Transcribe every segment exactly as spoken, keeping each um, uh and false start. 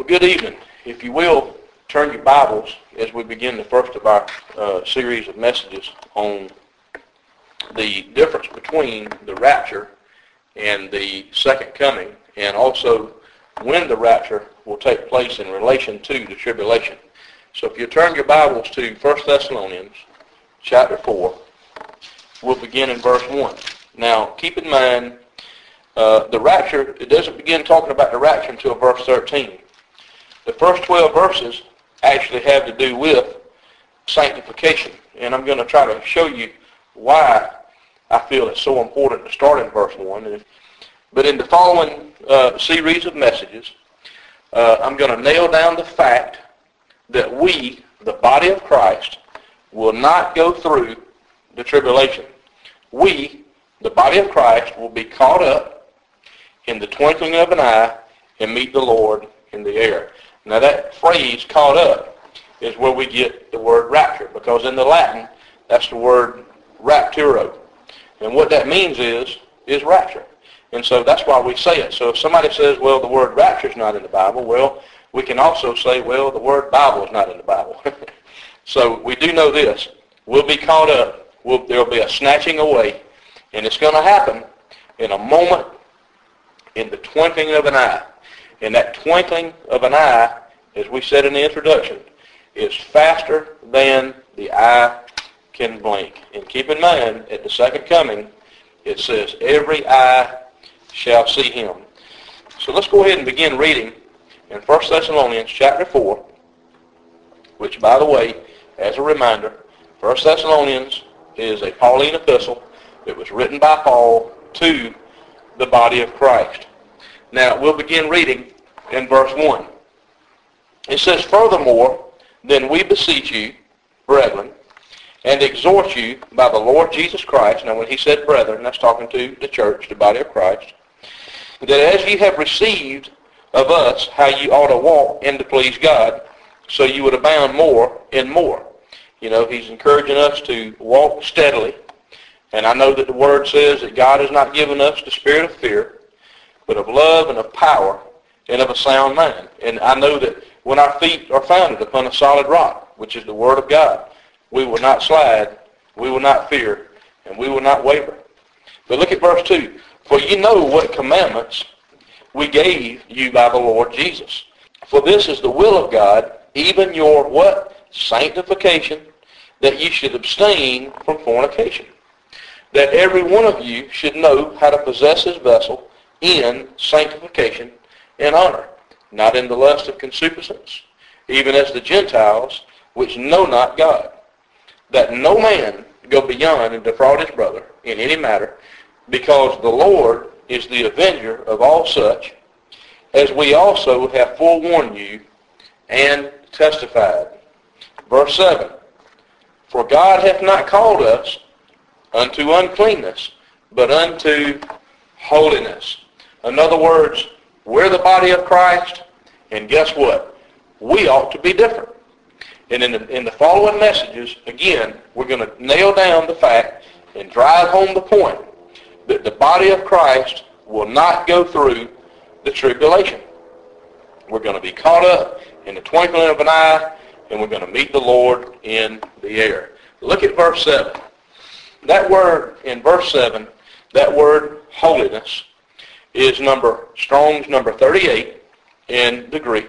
Well, good evening. If you will, turn your Bibles as we begin the first of our uh, series of messages on the difference between the rapture and the second coming, and also when the rapture will take place in relation to the tribulation. So if you turn your Bibles to First Thessalonians chapter four, we'll begin in verse one. Now, keep in mind, uh, the rapture, it doesn't begin talking about the rapture until verse thirteen. The first twelve verses actually have to do with sanctification, and I'm going to try to show you why I feel it's so important to start in verse one. But in the following uh, series of messages, uh, I'm going to nail down the fact that we, the body of Christ, will not go through the tribulation. We, the body of Christ, will be caught up in the twinkling of an eye and meet the Lord in the air. Now that phrase, caught up, is where we get the word rapture, because in the Latin, that's the word rapturo. And what that means is, is rapture. And so that's why we say it. So if somebody says, well, the word rapture is not in the Bible, well, we can also say, well, the word Bible is not in the Bible. So we do know this. We'll be caught up. We'll, there'll be a snatching away. And it's going to happen in a moment, in the twinkling of an eye. And that twinkling of an eye, as we said in the introduction, is faster than the eye can blink. And keep in mind, at the second coming, it says, every eye shall see him. So let's go ahead and begin reading in First Thessalonians chapter four, which, by the way, as a reminder, First Thessalonians is a Pauline epistle that was written by Paul to the body of Christ. Now, we'll begin reading in verse one. It says, furthermore, then we beseech you, brethren, and exhort you by the Lord Jesus Christ. Now, when he said brethren, that's talking to the church, the body of Christ, that as ye have received of us how ye ought to walk and to please God, so you would abound more and more. You know, he's encouraging us to walk steadily. And I know that the Word says that God has not given us the spirit of fear, but of love and of power and of a sound mind. And I know that when our feet are founded upon a solid rock, which is the Word of God, we will not slide, we will not fear, and we will not waver. But look at verse two. For you know what commandments we gave you by the Lord Jesus. For this is the will of God, even your what? Sanctification, that you should abstain from fornication. That every one of you should know how to possess his vessel in sanctification and honor, not in the lust of concupiscence, even as the Gentiles which know not God. That no man go beyond and defraud his brother in any matter, because the Lord is the avenger of all such, as we also have forewarned you and testified. Verse seven, for God hath not called us unto uncleanness, but unto holiness. In other words, we're the body of Christ, and guess what? We ought to be different. And in the, in the following messages, again, we're going to nail down the fact and drive home the point that the body of Christ will not go through the tribulation. We're going to be caught up in the twinkling of an eye, and we're going to meet the Lord in the air. Look at verse seven. That word in verse seven, that word holiness, is number Strong's number thirty-eight in the Greek.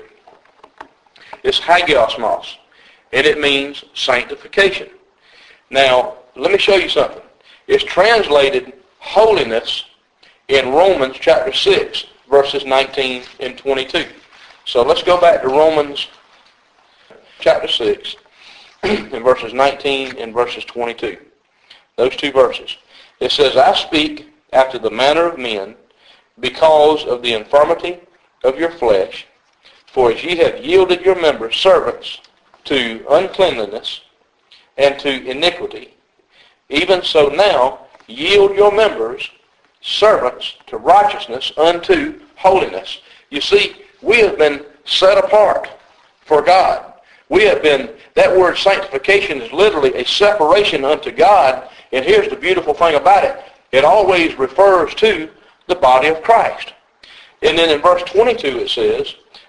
It's hagiosmos, and it means sanctification. Now, let me show you something. It's translated holiness in Romans chapter six, verses nineteen and twenty-two. So let's go back to Romans chapter six, in verses nineteen and verses twenty-two. Those two verses. It says, I speak after the manner of men, because of the infirmity of your flesh, for as ye have yielded your members servants to uncleanness and to iniquity, even so now yield your members servants to righteousness unto holiness. You see, we have been set apart for God. We have been, that word sanctification is literally a separation unto God, and here's the beautiful thing about it. It always refers to the body of Christ. And then in verse twenty-two it says,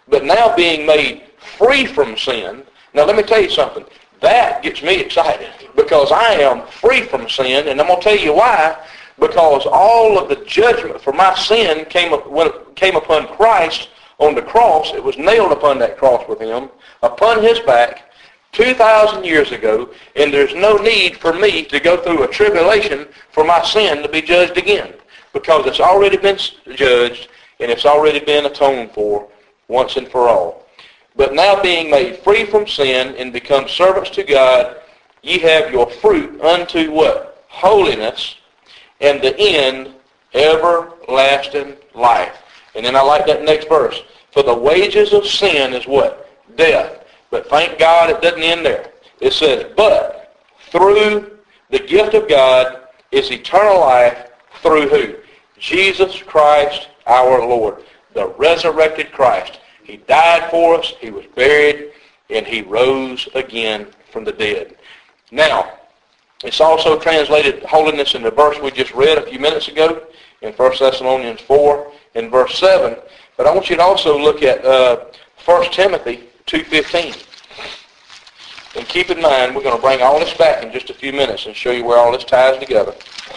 But now being made free from sin. Now let me tell you something. That gets me excited because I am free from sin, and I'm going to tell you why. Because all of the judgment for my sin came up, when it came upon Christ on the cross. It was nailed upon that cross with him, upon his back, two thousand years ago, and there's no need for me to go through a tribulation for my sin to be judged again, because it's already been judged and it's already been atoned for once and for all. But now being made free from sin and become servants to God, ye have your fruit unto what? Holiness, and the end, everlasting life. And then I like that next verse. For the wages of sin is what? Death. But thank God it doesn't end there. It says, but through the gift of God is eternal life through who? Jesus Christ our Lord, the resurrected Christ. He died for us, he was buried, and he rose again from the dead. Now, it's also translated holiness in the verse we just read a few minutes ago in First Thessalonians four in verse seven. But I want you to also look at uh, First Timothy two fifteen. And keep in mind, we're going to bring all this back in just a few minutes and show you where all this ties together.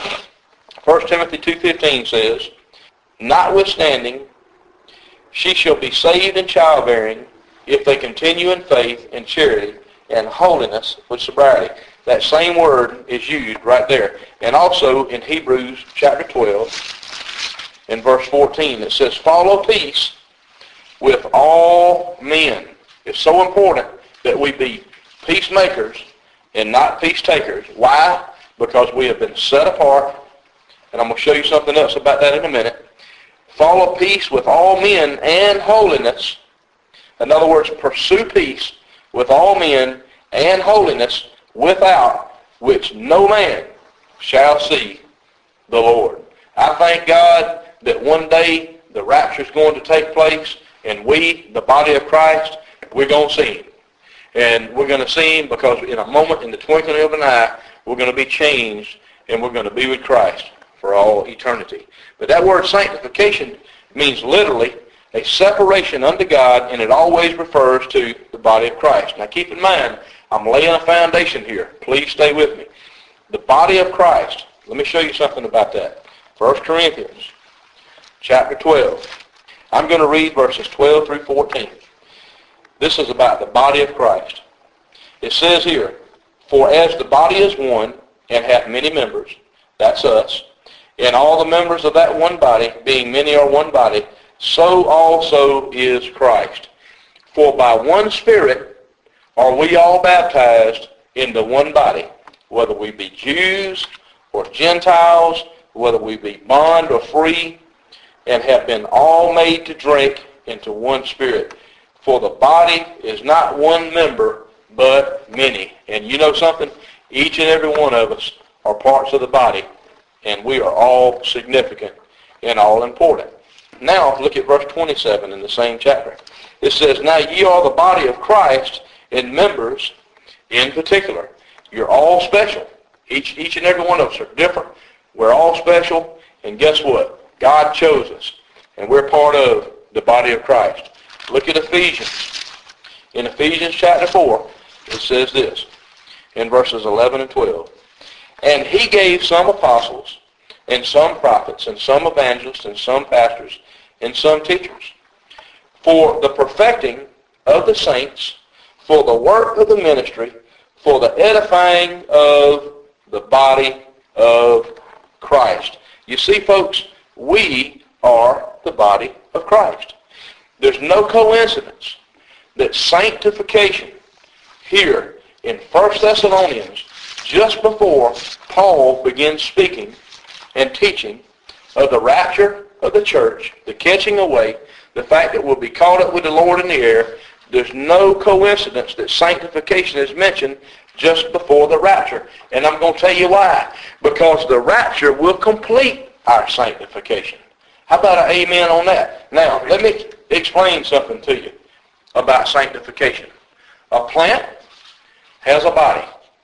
First Timothy two fifteen says, notwithstanding, she shall be saved in childbearing if they continue in faith and charity and holiness with sobriety. That same word is used right there. And also in Hebrews chapter twelve, in verse fourteen, it says, follow peace with all men. It's so important that we be peacemakers and not peace takers. Why? Because we have been set apart. And I'm going to show you something else about that in a minute. Follow peace with all men and holiness. In other words, pursue peace with all men and holiness, without which no man shall see the Lord. I thank God that one day the rapture is going to take place, and we, the body of Christ, we're going to see him. And we're going to see him because in a moment, in the twinkling of an eye, we're going to be changed, and we're going to be with Christ for all eternity. But that word sanctification means literally a separation unto God, and it always refers to the body of Christ. Now keep in mind, I'm laying a foundation here. Please stay with me. The body of Christ. Let me show you something about that. First Corinthians chapter twelve. I'm going to read verses twelve through fourteen. This is about the body of Christ. It says here, for as the body is one and hath many members, that's us, and all the members of that one body, being many are one body, so also is Christ. For by one Spirit are we all baptized into one body, whether we be Jews or Gentiles, whether we be bond or free, and have been all made to drink into one Spirit. For the body is not one member, but many. And you know something? Each and every one of us are parts of the body, and we are all significant and all important. Now, look at verse twenty-seven in the same chapter. It says, now ye are the body of Christ, and members in particular. You're all special. Each, each and every one of us are different. We're all special, and guess what? God chose us, and we're part of the body of Christ. Look at Ephesians. In Ephesians chapter four, it says this, in verses eleven and twelve. And he gave some apostles, and some prophets, and some evangelists, and some pastors, and some teachers, for the perfecting of the saints, for the work of the ministry, for the edifying of the body of Christ. You see, folks, we are the body of Christ. There's no coincidence that sanctification here in First Thessalonians, just before Paul begins speaking and teaching of the rapture of the church, the catching away, the fact that we'll be caught up with the Lord in the air, there's no coincidence that sanctification is mentioned just before the rapture. And I'm going to tell you why. Because the rapture will complete our sanctification. How about an amen on that? Now, let me explain something to you about sanctification. A plant has a body.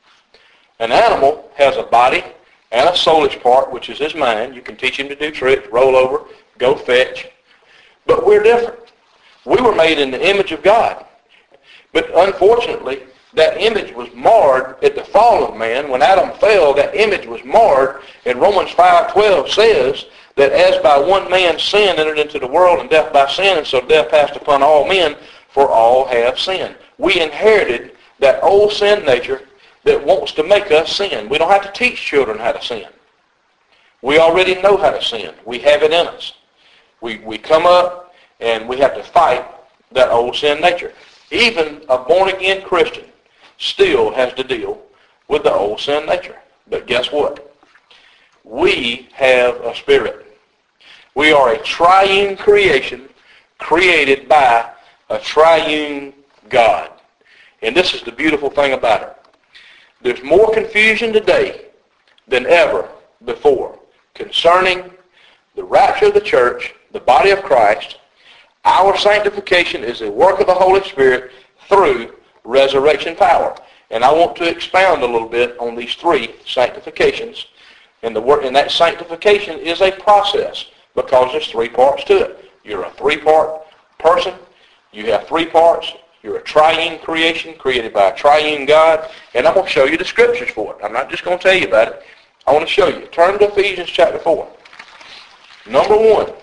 An animal has a body and a soulish part, which is his mind. You can teach him to do tricks, roll over, go fetch. But we're different. We were made in the image of God. But unfortunately, that image was marred at the fall of man. When Adam fell, that image was marred. And Romans five twelve says that as by one man sin entered into the world, and death by sin, and so death passed upon all men, for all have sinned. We inherited that old sin nature that wants to make us sin. We don't have to teach children how to sin. We already know how to sin. We have it in us. We, we come up and we have to fight that old sin nature. Even a born-again Christian still has to deal with the old sin nature. But guess what? We have a spirit. We are a triune creation created by a triune God. And this is the beautiful thing about it. There's more confusion today than ever before concerning the rapture of the church, the body of Christ. Our sanctification is a work of the Holy Spirit through resurrection power. And I want to expound a little bit on these three sanctifications. And, the work, and that sanctification is a process because there's three parts to it. You're a three-part person. You have three parts. You're a triune creation created by a triune God. And I'm going to show you the scriptures for it. I'm not just going to tell you about it. I want to show you. Turn to Ephesians chapter four. Number one,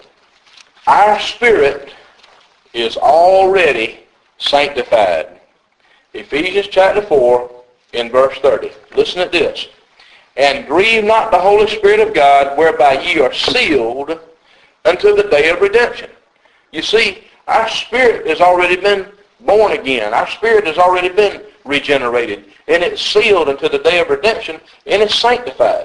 our spirit is already sanctified. Ephesians chapter four in verse thirty. Listen at this. And grieve not the Holy Spirit of God, whereby ye are sealed unto the day of redemption. You see, our spirit has already been born again. Our spirit has already been regenerated. And it's sealed unto the day of redemption, and it's sanctified.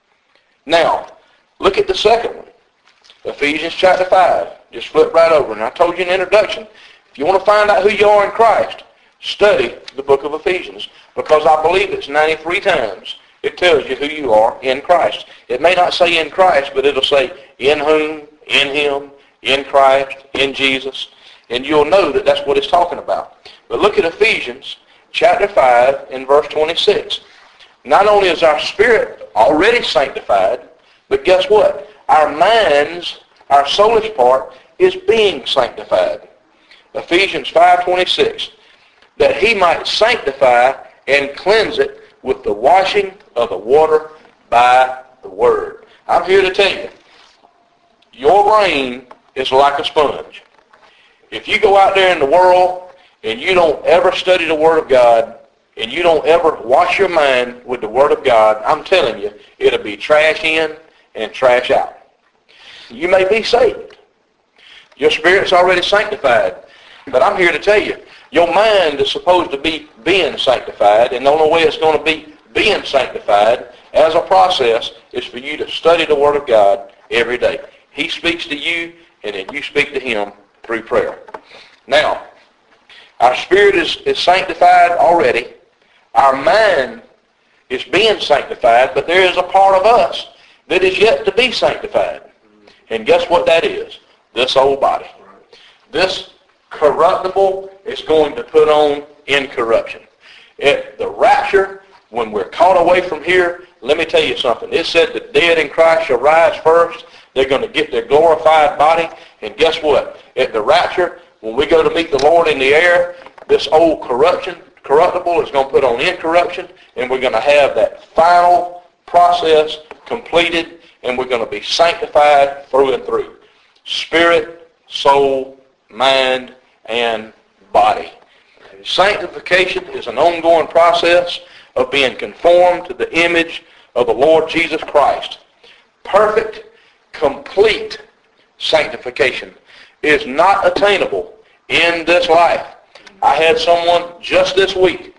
Now, look at the second one. Ephesians chapter five. Just flip right over. And I told you in the introduction, if you want to find out who you are in Christ, study the book of Ephesians. Because I believe it's ninety-three times it tells you who you are in Christ. It may not say in Christ, but it'll say in whom, in him, in Christ, in Jesus. And you'll know that that's what it's talking about. But look at Ephesians chapter five and verse twenty-six. Not only is our spirit already sanctified, but guess what? Our minds, our soulish part, is being sanctified. Ephesians five twenty-six. That he might sanctify and cleanse it with the washing of the water by the word. I'm here to tell you, your brain is like a sponge. If you go out there in the world and you don't ever study the Word of God and you don't ever wash your mind with the Word of God, I'm telling you, it'll be trash in and trash out. You may be saved. Your spirit's already sanctified. But I'm here to tell you, your mind is supposed to be being sanctified, and the only way it's going to be being sanctified as a process is for you to study the Word of God every day. He speaks to you, and then you speak to him through prayer. Now, our spirit is, is sanctified already. Our mind is being sanctified, but there is a part of us that is yet to be sanctified. And guess what that is? This old body. This corruptible is going to put on incorruption. At the rapture, when we're caught away from here, let me tell you something. It said the dead in Christ shall rise first. They're going to get their glorified body. And guess what? At the rapture, when we go to meet the Lord in the air, this old corruption, corruptible is going to put on incorruption, and we're going to have that final process completed, and we're going to be sanctified through and through. Spirit, soul, mind, and body. Sanctification is an ongoing process of being conformed to the image of the Lord Jesus Christ. Perfect, complete sanctification is not attainable in this life. I had someone just this week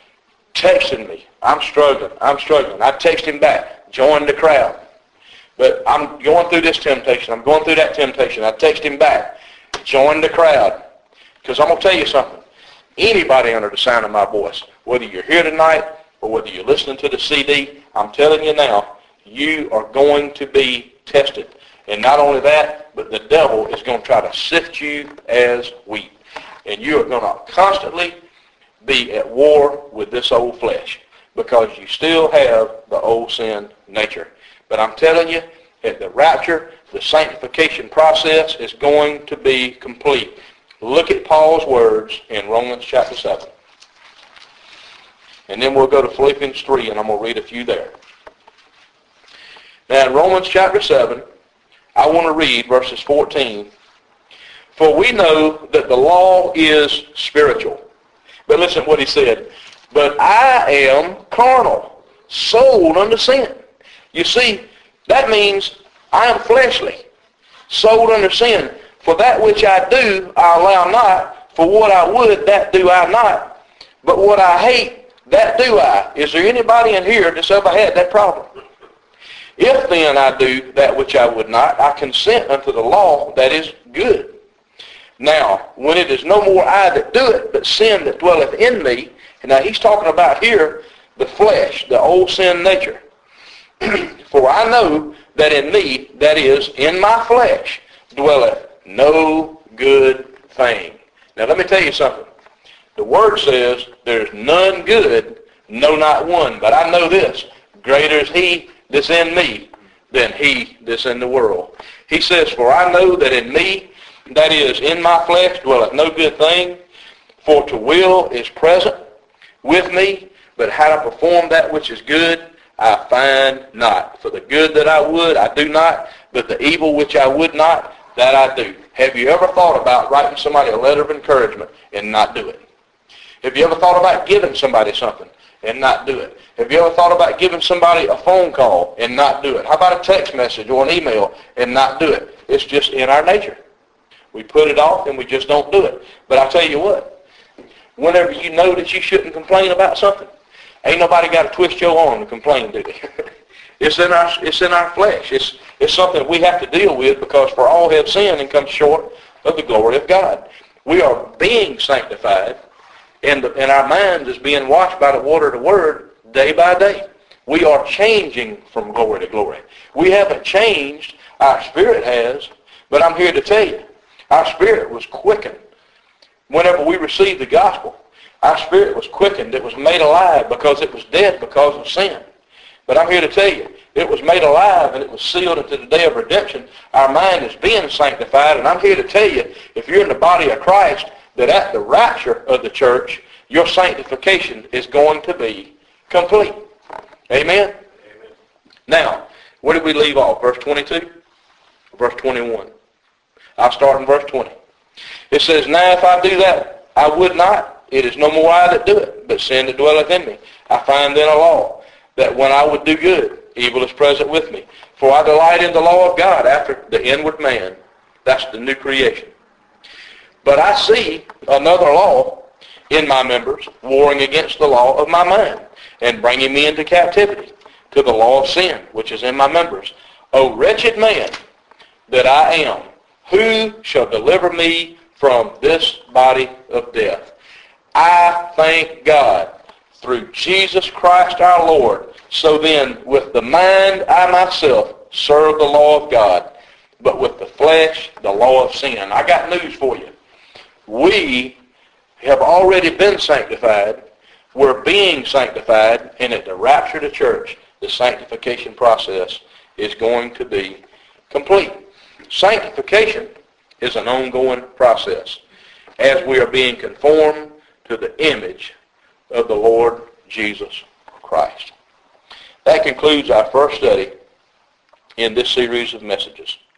texting me, I'm struggling, I'm struggling. I text him back, join the crowd. But I'm going through this temptation, I'm going through that temptation. I text him back, join the crowd. Because I'm going to tell you something. Anybody under the sound of my voice, whether you're here tonight or whether you're listening to the C D, I'm telling you now, you are going to be tested. And not only that, but the devil is going to try to sift you as wheat. And you are going to constantly be at war with this old flesh because you still have the old sin nature. But I'm telling you, at the rapture, the sanctification process is going to be complete. look at Paul's words in Romans chapter seven. And then we'll go to Philippians three, and I'm going to read a few there. Now in Romans chapter seven, I want to read verses fourteen. For we know that the law is spiritual. But listen to what he said. But I am carnal, sold unto sin. You see, that means I am fleshly, sold unto sin. For that which I do, I allow not. For what I would, that do I not. But what I hate, that do I. Is there anybody in here that's ever had that problem? If then I do that which I would not, I consent unto the law that is good. Now, when it is no more I that do it, but sin that dwelleth in me, and now he's talking about here the flesh, the old sin nature. For I know that in me, that is, in my flesh, dwelleth no good thing. Now let me tell you something. The Word says, there's none good, no not one. But I know this, greater is he that's in me than he that's in the world. He says, for I know that in me, that is, in my flesh, dwelleth no good thing. For to will is present with me, but how to perform that which is good, I find not. For the good that I would, I do not, but the evil which I would not, that I do. Have you ever thought about writing somebody a letter of encouragement and not do it? Have you ever thought about giving somebody something and not do it? Have you ever thought about giving somebody a phone call and not do it? How about a text message or an email and not do it? It's just in our nature. We put it off and we just don't do it. But I tell you what, whenever you know that you shouldn't complain about something, ain't nobody got to twist your arm to complain, do they? It's in our it's in our flesh. It's it's something we have to deal with, because for all have sinned and come short of the glory of God. We are being sanctified, and the, and our minds is being washed by the water of the Word day by day. We are changing from glory to glory. We haven't changed. Our spirit has, but I'm here to tell you, our spirit was quickened. Whenever we received the gospel, our spirit was quickened. It was made alive because it was dead because of sin. But I'm here to tell you, it was made alive and it was sealed unto the day of redemption. Our mind is being sanctified, and I'm here to tell you, if you're in the body of Christ, that at the rapture of the church, your sanctification is going to be complete. Amen? Amen. Now, where did we leave off? Verse twenty-two? Verse twenty-one. I'll start in verse twenty. It says, now if I do that, I would not. It is no more I that do it, but sin that dwelleth in me. I find then a law, that when I would do good, evil is present with me. For I delight in the law of God after the inward man. That's the new creation. But I see another law in my members, warring against the law of my mind, and bringing me into captivity to the law of sin, which is in my members. O wretched man that I am, who shall deliver me from this body of death? I thank God through Jesus Christ our Lord. So then, with the mind I myself serve the law of God, but with the flesh the law of sin. I got news for you. We have already been sanctified. We're being sanctified, and at the rapture of the church, the sanctification process is going to be complete. Sanctification is an ongoing process as we are being conformed to the image of the Lord Jesus Christ. That concludes our first study in this series of messages.